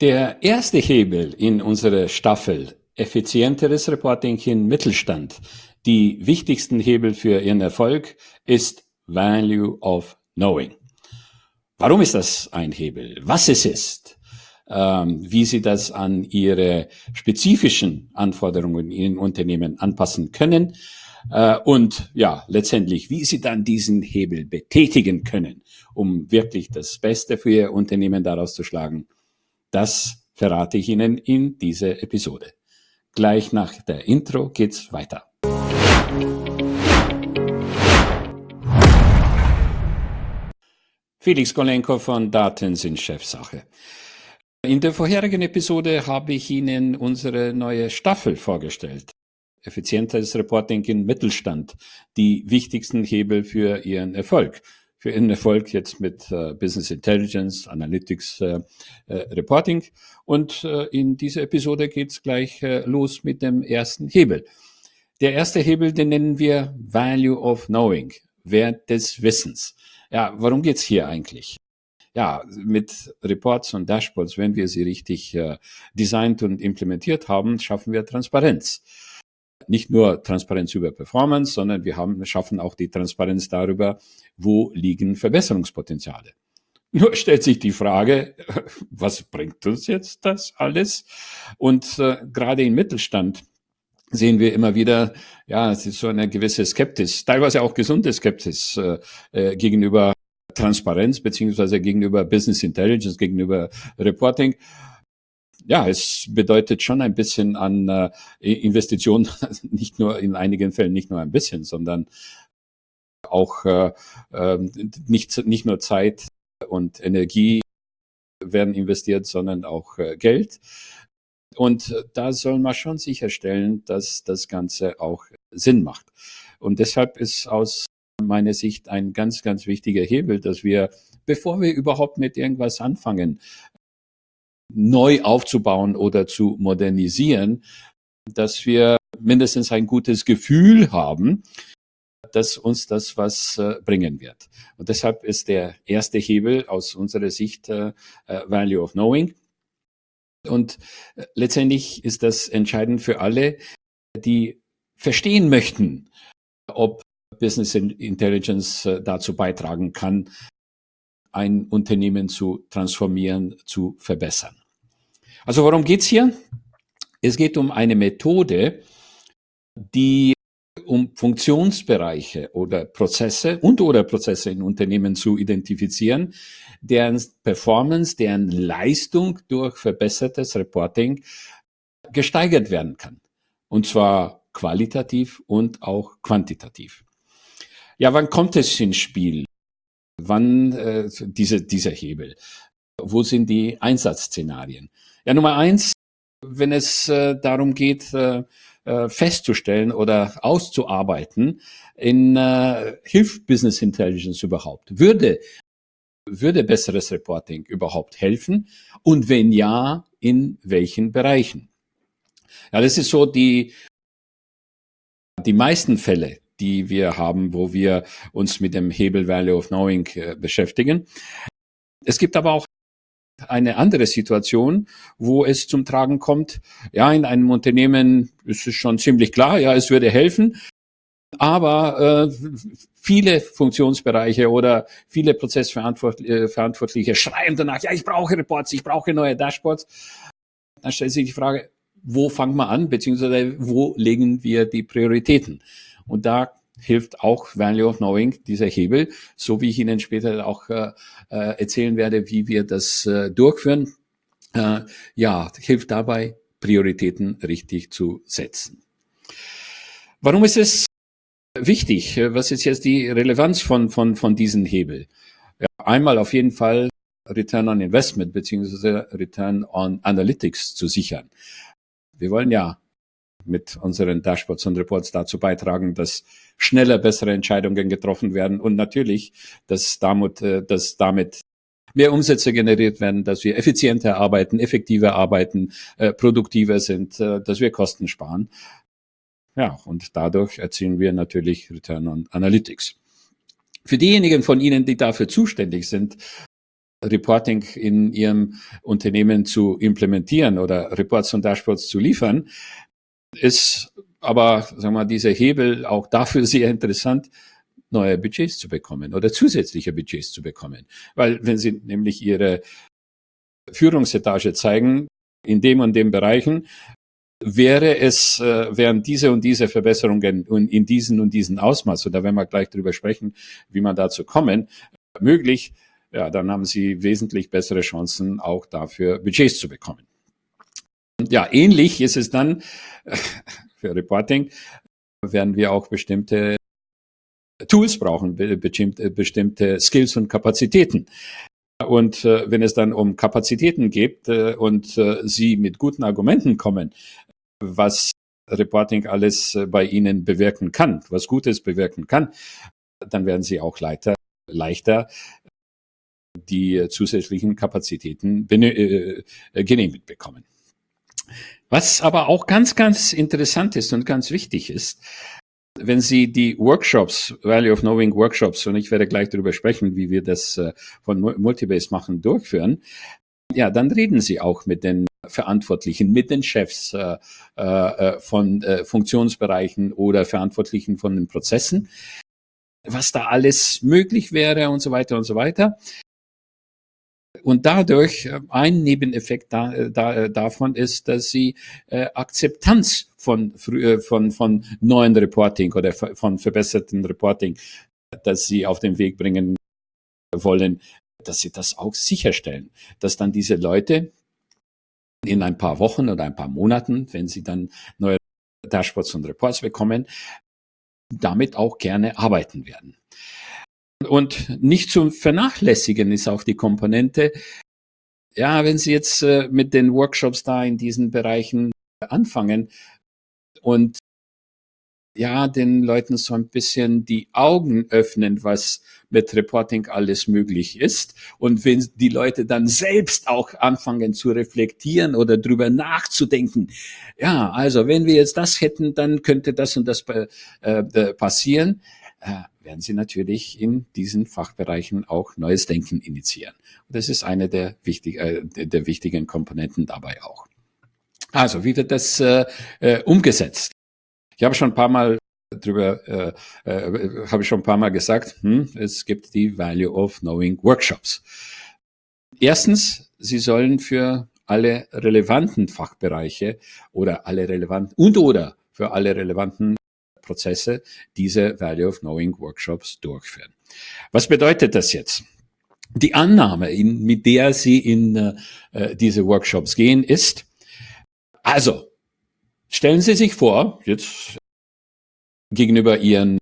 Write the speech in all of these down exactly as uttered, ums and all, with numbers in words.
Der erste Hebel in unserer Staffel Effizienteres Reporting in Mittelstand, die wichtigsten Hebel für Ihren Erfolg, ist Value of Knowing. Warum ist das ein Hebel? Was es ist? Ähm, wie Sie das an Ihre spezifischen Anforderungen in Ihren Unternehmen anpassen können äh, und ja, letztendlich, wie Sie dann diesen Hebel betätigen können, um wirklich das Beste für Ihr Unternehmen daraus zu schlagen. Das verrate ich Ihnen in dieser Episode. Gleich nach der Intro geht's weiter. Felix Golenko von Daten sind Chefsache. In der vorherigen Episode habe ich Ihnen unsere neue Staffel vorgestellt. Effizientes Reporting im Mittelstand, die wichtigsten Hebel für Ihren Erfolg. Für Ihren Erfolg jetzt mit äh, Business Intelligence, Analytics, äh, äh, Reporting. Und äh, in dieser Episode geht's gleich äh, los mit dem ersten Hebel. Der erste Hebel, den nennen wir Value of Knowing, Wert des Wissens. Ja, worum geht's hier eigentlich? Ja, mit Reports und Dashboards, wenn wir sie richtig äh, designt und implementiert haben, schaffen wir Transparenz. Nicht nur Transparenz über Performance, sondern wir haben, schaffen auch die Transparenz darüber, wo liegen Verbesserungspotenziale. Nur stellt sich die Frage, was bringt uns jetzt das alles? Und äh, gerade im Mittelstand sehen wir immer wieder, ja, es ist so eine gewisse Skepsis, teilweise auch gesunde Skepsis äh, äh, gegenüber Transparenz beziehungsweise gegenüber Business Intelligence, gegenüber Reporting. Ja, es bedeutet schon ein bisschen an äh, Investitionen, nicht nur in einigen Fällen nicht nur ein bisschen, sondern auch äh, äh, nicht, nicht nur Zeit und Energie werden investiert, sondern auch äh, Geld. Und da soll man schon sicherstellen, dass das Ganze auch Sinn macht. Und deshalb ist aus meiner Sicht ein ganz, ganz wichtiger Hebel, dass wir, bevor wir überhaupt mit irgendwas anfangen, neu aufzubauen oder zu modernisieren, dass wir mindestens ein gutes Gefühl haben, dass uns das was äh, bringen wird. Und deshalb ist der erste Hebel aus unserer Sicht äh, Value of Knowing. Und äh, letztendlich ist das entscheidend für alle, die verstehen möchten, ob Business Intelligence äh, dazu beitragen kann, ein Unternehmen zu transformieren, zu verbessern. Also worum geht's hier? Es geht um eine Methode, die um Funktionsbereiche oder Prozesse und oder Prozesse in Unternehmen zu identifizieren, deren Performance, deren Leistung durch verbessertes Reporting gesteigert werden kann. Und zwar qualitativ und auch quantitativ. Ja, wann kommt es ins Spiel? Wann äh, diese, dieser Hebel? Wo sind die Einsatzszenarien? Ja, Nummer eins, wenn es äh, darum geht, äh, festzustellen oder auszuarbeiten, in äh, hilft Business Intelligence überhaupt? Würde, würde besseres Reporting überhaupt helfen? Und wenn ja, in welchen Bereichen? Ja, das ist so die, die meisten Fälle, die wir haben, wo wir uns mit dem Hebel Value of Knowing äh, beschäftigen. Es gibt aber auch eine andere Situation, wo es zum Tragen kommt. Ja, in einem Unternehmen ist es schon ziemlich klar, ja, es würde helfen, aber äh, viele Funktionsbereiche oder viele Prozessverantwortliche schreien danach, ja, ich brauche Reports, ich brauche neue Dashboards. Dann stellt sich die Frage, wo fangen wir an, beziehungsweise wo legen wir die Prioritäten? Und da hilft auch Value of Knowing, dieser Hebel, so wie ich Ihnen später auch äh, erzählen werde, wie wir das äh, durchführen. Äh, ja, hilft dabei, Prioritäten richtig zu setzen. Warum ist es wichtig? Was ist jetzt die Relevanz von, von, von diesem Hebel? Ja, einmal auf jeden Fall Return on Investment beziehungsweise Return on Analytics zu sichern. Wir wollen ja mit unseren Dashboards und Reports dazu beitragen, dass schneller bessere Entscheidungen getroffen werden und natürlich, dass damit, dass damit mehr Umsätze generiert werden, dass wir effizienter arbeiten, effektiver arbeiten, äh, produktiver sind, äh, dass wir Kosten sparen. Ja, und dadurch erzielen wir natürlich Return on Analytics. Für diejenigen von Ihnen, die dafür zuständig sind, Reporting in Ihrem Unternehmen zu implementieren oder Reports und Dashboards zu liefern, ist aber, sagen wir mal, dieser Hebel auch dafür sehr interessant, neue Budgets zu bekommen oder zusätzliche Budgets zu bekommen. Weil wenn Sie nämlich Ihre Führungsetage zeigen, in dem und dem Bereichen, wäre es, äh, wären diese und diese Verbesserungen in diesen und diesen Ausmaß, und da werden wir gleich drüber sprechen, wie man dazu kommen, möglich, ja, dann haben Sie wesentlich bessere Chancen, auch dafür Budgets zu bekommen. Ja, ähnlich ist es dann für Reporting, werden wir auch bestimmte Tools brauchen, bestimmte, bestimmte Skills und Kapazitäten. Und äh, wenn es dann um Kapazitäten geht äh, und äh, Sie mit guten Argumenten kommen, was Reporting alles äh, bei Ihnen bewirken kann, was Gutes bewirken kann, dann werden Sie auch leichter, leichter die zusätzlichen Kapazitäten äh, genehmigt bekommen. Was aber auch ganz, ganz interessant ist und ganz wichtig ist, wenn Sie die Workshops, Value of Knowing Workshops, und ich werde gleich darüber sprechen, wie wir das äh, von Multibase machen, durchführen, ja, dann reden Sie auch mit den Verantwortlichen, mit den Chefs äh, äh, von äh, Funktionsbereichen oder Verantwortlichen von den Prozessen, was da alles möglich wäre und so weiter und so weiter. Und dadurch, ein Nebeneffekt da, da, davon ist, dass Sie äh, Akzeptanz von, von, von neuen Reporting oder von verbesserten Reporting, dass Sie auf den Weg bringen wollen, dass Sie das auch sicherstellen, dass dann diese Leute in ein paar Wochen oder ein paar Monaten, wenn sie dann neue Dashboards und Reports bekommen, damit auch gerne arbeiten werden. Und nicht zu vernachlässigen ist auch die Komponente, ja, wenn Sie jetzt äh, mit den Workshops da in diesen Bereichen anfangen und ja, den Leuten so ein bisschen die Augen öffnen, was mit Reporting alles möglich ist. Und wenn die Leute dann selbst auch anfangen zu reflektieren oder drüber nachzudenken, ja, also wenn wir jetzt das hätten, dann könnte das und das äh, passieren, äh, werden sie natürlich in diesen Fachbereichen auch neues Denken initiieren. Und das ist eine der, wichtig, äh, der wichtigen Komponenten dabei auch. Also, wie wird das äh, äh, umgesetzt? Ich habe schon ein paar Mal drüber, äh, äh, habe ich schon ein paar Mal gesagt, hm, es gibt die Value of Knowing Workshops. Erstens, sie sollen für alle relevanten Fachbereiche oder alle relevanten und oder für alle relevanten Prozesse diese Value of Knowing Workshops durchführen. Was bedeutet das jetzt? Die Annahme, in, mit der Sie in äh, diese Workshops gehen, ist, also, stellen Sie sich vor, jetzt gegenüber Ihren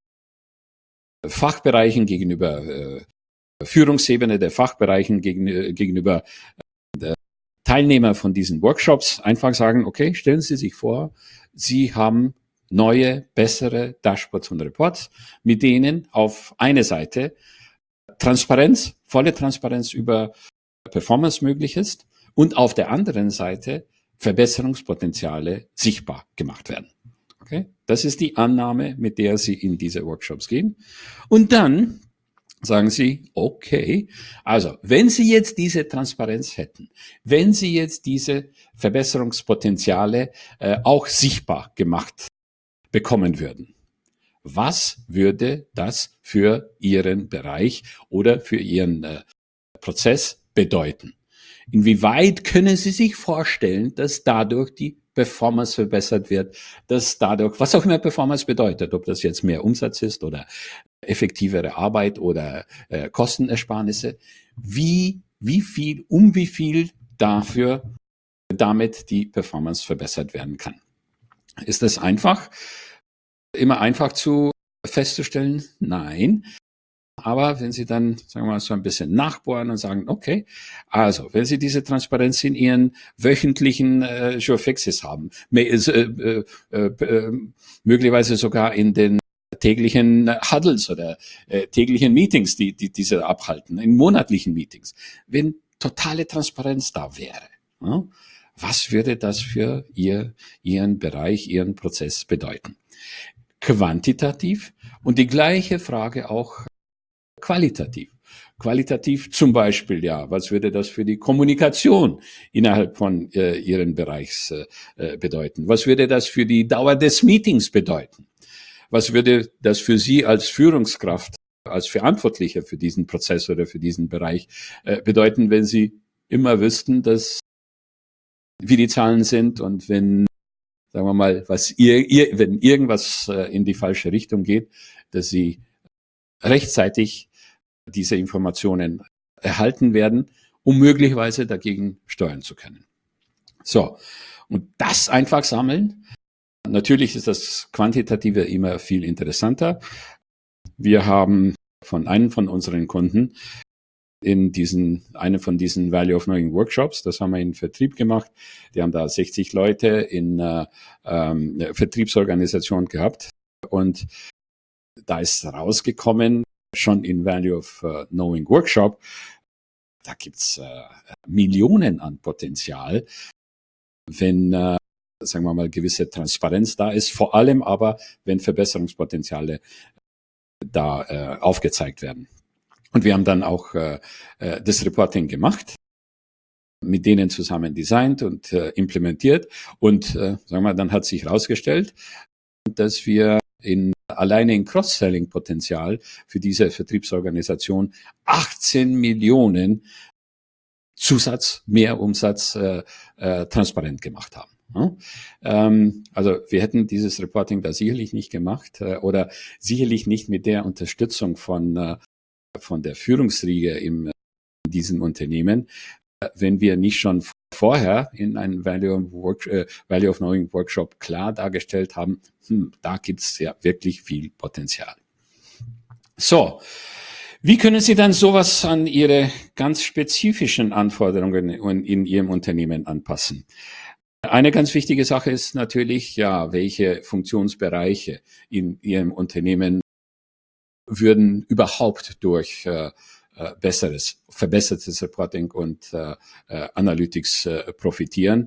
Fachbereichen, gegenüber äh, Führungsebene der Fachbereichen, gegen, äh, gegenüber der Teilnehmer von diesen Workshops, einfach sagen, okay, stellen Sie sich vor, Sie haben neue, bessere Dashboards und Reports, mit denen auf eine Seite Transparenz, volle Transparenz über Performance möglich ist und auf der anderen Seite Verbesserungspotenziale sichtbar gemacht werden. Okay? Das ist die Annahme, mit der Sie in diese Workshops gehen. Und dann sagen Sie, okay, also wenn Sie jetzt diese Transparenz hätten, wenn Sie jetzt diese Verbesserungspotenziale äh, auch sichtbar gemacht bekommen würden, was würde das für Ihren Bereich oder für Ihren äh, Prozess bedeuten? Inwieweit können Sie sich vorstellen, dass dadurch die Performance verbessert wird, dass dadurch, was auch immer Performance bedeutet, ob das jetzt mehr Umsatz ist oder effektivere Arbeit oder äh, Kostenersparnisse, wie, wie viel, um wie viel dafür damit die Performance verbessert werden kann. Ist das einfach? Immer einfach zu festzustellen? Nein. Aber wenn Sie dann, sagen wir mal, so ein bisschen nachbohren und sagen, okay, also, wenn Sie diese Transparenz in Ihren wöchentlichen äh, Surefixes haben, äh, äh, äh, möglicherweise sogar in den täglichen Huddles oder äh, täglichen Meetings, die, die diese abhalten, in monatlichen Meetings, wenn totale Transparenz da wäre, ja, was würde das für Ihr, Ihren Bereich, Ihren Prozess bedeuten? Quantitativ und die gleiche Frage auch qualitativ. qualitativ zum Beispiel, ja, was würde das für die Kommunikation innerhalb von äh, Ihren Bereichs äh, bedeuten? Was würde das für die Dauer des Meetings bedeuten? Was würde das für Sie als Führungskraft, als Verantwortlicher für diesen Prozess oder für diesen Bereich äh, bedeuten, wenn Sie immer wüssten, dass wie die Zahlen sind und wenn, sagen wir mal, was ihr, ihr wenn irgendwas äh, in die falsche Richtung geht, dass Sie rechtzeitig diese Informationen erhalten werden, um möglicherweise dagegen steuern zu können. So, und das einfach sammeln. Natürlich ist das Quantitative immer viel interessanter. Wir haben von einem von unseren Kunden in diesen, eine von diesen Value of Knowing Workshops, das haben wir in Vertrieb gemacht. Die haben da sechzig Leute in äh, ähm, Vertriebsorganisation gehabt und da ist rausgekommen, schon in Value of uh, Knowing Workshop, da gibt's äh, Millionen an Potenzial, wenn, äh, sagen wir mal, gewisse Transparenz da ist, vor allem aber, wenn Verbesserungspotenziale da äh, aufgezeigt werden. Und wir haben dann auch äh, das Reporting gemacht, mit denen zusammen designt und äh, implementiert. Und äh, sagen wir, dann hat sich herausgestellt, dass wir in alleine in Cross-Selling-Potenzial für diese Vertriebsorganisation achtzehn Millionen Zusatz, Mehrumsatz äh, äh, transparent gemacht haben. Ja? Ähm, also wir hätten dieses Reporting da sicherlich nicht gemacht äh, oder sicherlich nicht mit der Unterstützung von äh, von der Führungsriege im, in diesen Unternehmen, äh, wenn wir nicht schon vorher in einem Value of, Work, äh, Value of Knowing Workshop klar dargestellt haben, hm, da gibt's ja wirklich viel Potenzial. So, wie können Sie dann sowas an Ihre ganz spezifischen Anforderungen in, in Ihrem Unternehmen anpassen? Eine ganz wichtige Sache ist natürlich, ja, welche Funktionsbereiche in Ihrem Unternehmen würden überhaupt durch äh, äh, besseres, verbessertes Reporting und äh, äh, Analytics äh, profitieren.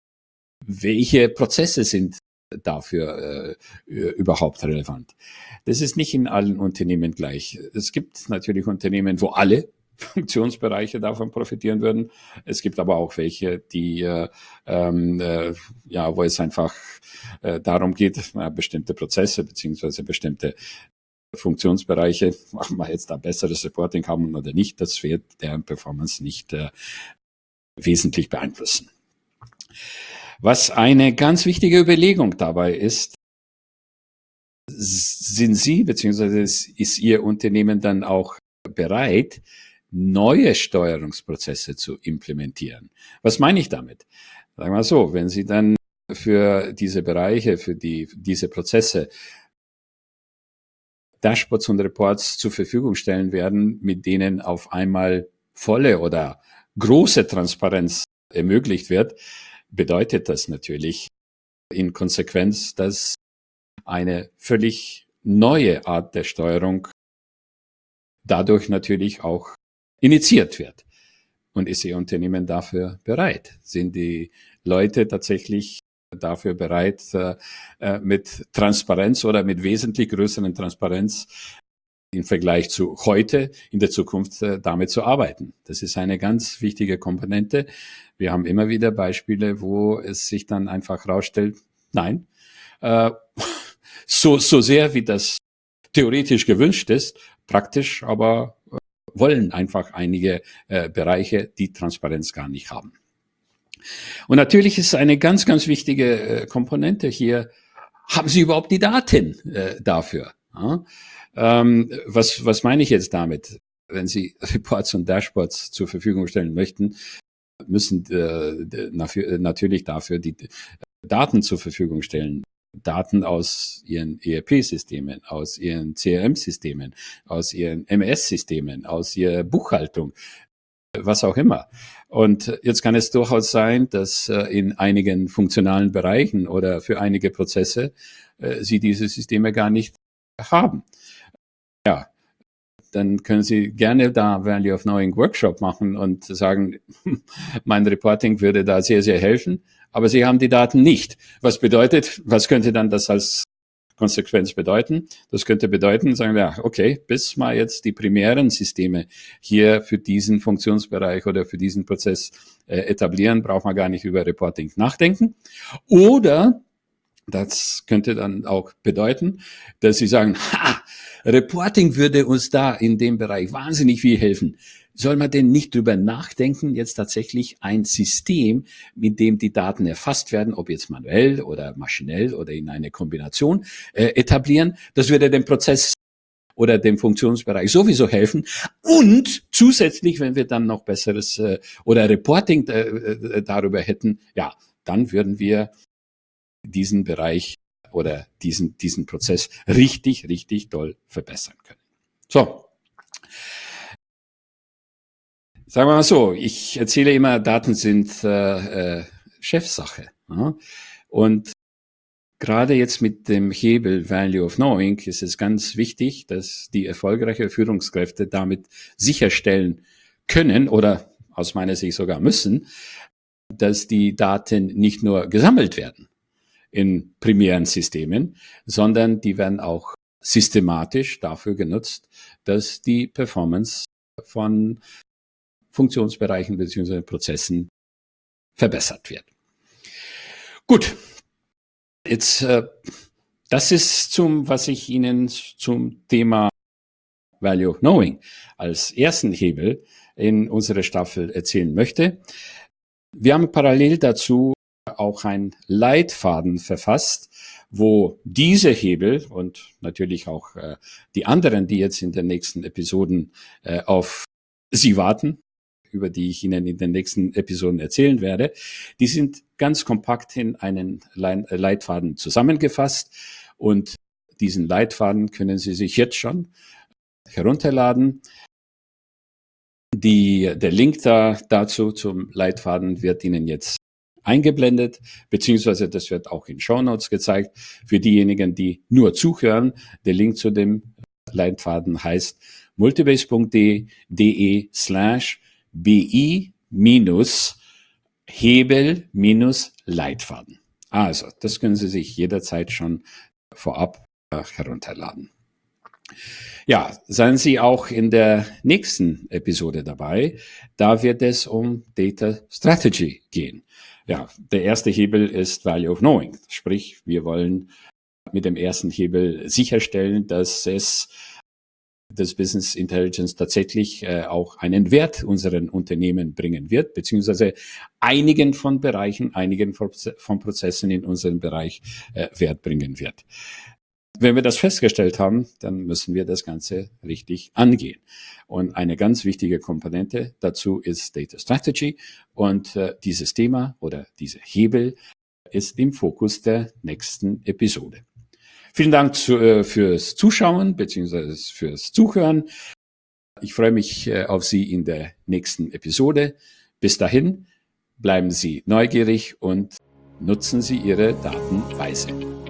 Welche Prozesse sind dafür äh, überhaupt relevant? Das ist nicht in allen Unternehmen gleich. Es gibt natürlich Unternehmen, wo alle Funktionsbereiche davon profitieren würden. Es gibt aber auch welche, die äh, äh, ja, wo es einfach äh, darum geht, äh, bestimmte Prozesse beziehungsweise bestimmte Funktionsbereiche, machen wir jetzt da besseres Reporting haben oder nicht, das wird deren Performance nicht äh, wesentlich beeinflussen. Was eine ganz wichtige Überlegung dabei ist, sind Sie bzw. ist Ihr Unternehmen dann auch bereit, neue Steuerungsprozesse zu implementieren? Was meine ich damit? Sagen wir mal so, wenn Sie dann für diese Bereiche, für die, diese Prozesse Dashboards und Reports zur Verfügung stellen werden, mit denen auf einmal volle oder große Transparenz ermöglicht wird, bedeutet das natürlich in Konsequenz, dass eine völlig neue Art der Steuerung dadurch natürlich auch initiiert wird. Und ist Ihr Unternehmen dafür bereit? Sind die Leute tatsächlich dafür bereit, äh, mit Transparenz oder mit wesentlich größeren Transparenz im Vergleich zu heute in der Zukunft äh, damit zu arbeiten? Das ist eine ganz wichtige Komponente. Wir haben immer wieder Beispiele, wo es sich dann einfach herausstellt, nein, äh, so, so sehr wie das theoretisch gewünscht ist, praktisch aber äh, wollen einfach einige äh, Bereiche die Transparenz gar nicht haben. Und natürlich ist eine ganz, ganz wichtige äh, Komponente hier, haben Sie überhaupt die Daten äh, dafür? Ja? Ähm, was, was meine ich jetzt damit? Wenn Sie Reports und Dashboards zur Verfügung stellen möchten, müssen äh, dafür, natürlich dafür die Daten zur Verfügung stellen. Daten aus Ihren E R P-Systemen, aus Ihren C R M-Systemen, aus Ihren M S-Systemen, aus Ihrer Buchhaltung, was auch immer. Und jetzt kann es durchaus sein, dass äh, in einigen funktionalen Bereichen oder für einige Prozesse äh, Sie diese Systeme gar nicht haben. Ja, dann können Sie gerne da Value of Knowing Workshop machen und sagen, mein Reporting würde da sehr, sehr helfen, aber Sie haben die Daten nicht. Was bedeutet, was könnte dann das als Konsequenz bedeuten? Das könnte bedeuten, sagen wir, ja, okay, bis mal jetzt die primären Systeme hier für diesen Funktionsbereich oder für diesen Prozess äh, etablieren, braucht man gar nicht über Reporting nachdenken. Oder das könnte dann auch bedeuten, dass Sie sagen, ha, Reporting würde uns da in dem Bereich wahnsinnig viel helfen. Soll man denn nicht drüber nachdenken, jetzt tatsächlich ein System, mit dem die Daten erfasst werden, ob jetzt manuell oder maschinell oder in eine Kombination, äh, etablieren? Das würde den Prozess oder dem Funktionsbereich sowieso helfen. Und zusätzlich, wenn wir dann noch besseres äh, oder Reporting äh, äh, darüber hätten, ja, dann würden wir diesen Bereich oder diesen, diesen Prozess richtig, richtig doll verbessern können. So. Sagen wir mal so, ich erzähle immer, Daten sind äh, äh, Chefsache. Ja? Und gerade jetzt mit dem Hebel Value of Knowing ist es ganz wichtig, dass die erfolgreichen Führungskräfte damit sicherstellen können oder aus meiner Sicht sogar müssen, dass die Daten nicht nur gesammelt werden in primären Systemen, sondern die werden auch systematisch dafür genutzt, dass die Performance von Funktionsbereichen bzw. Prozessen verbessert wird. Gut, jetzt äh, das ist zum, was ich Ihnen zum Thema Value of Knowing als ersten Hebel in unserer Staffel erzählen möchte. Wir haben parallel dazu auch einen Leitfaden verfasst, wo diese Hebel und natürlich auch äh, die anderen, die jetzt in den nächsten Episoden äh, auf Sie warten, über die ich Ihnen in den nächsten Episoden erzählen werde, die sind ganz kompakt in einen Leitfaden zusammengefasst und diesen Leitfaden können Sie sich jetzt schon herunterladen. Die, der Link da, dazu zum Leitfaden wird Ihnen jetzt eingeblendet, beziehungsweise das wird auch in Shownotes gezeigt. Für diejenigen, die nur zuhören, der Link zu dem Leitfaden heißt multibase.de slash bi minus Hebel minus Leitfaden. Also, das können Sie sich jederzeit schon vorab herunterladen. Ja, seien Sie auch in der nächsten Episode dabei. Da wird es um Data Strategy gehen. Ja, der erste Hebel ist Value of Knowing. Sprich, wir wollen mit dem ersten Hebel sicherstellen, dass es das Business Intelligence tatsächlich äh, auch einen Wert unseren Unternehmen bringen wird, beziehungsweise einigen von Bereichen, einigen von, von Prozessen in unserem Bereich äh, Wert bringen wird. Wenn wir das festgestellt haben, dann müssen wir das Ganze richtig angehen. Und eine ganz wichtige Komponente dazu ist Data Strategy. Und äh, dieses Thema oder dieser Hebel ist im Fokus der nächsten Episode. Vielen Dank zu, äh, fürs Zuschauen bzw. fürs Zuhören. Ich freue mich äh, auf Sie in der nächsten Episode. Bis dahin, bleiben Sie neugierig und nutzen Sie Ihre Daten weise.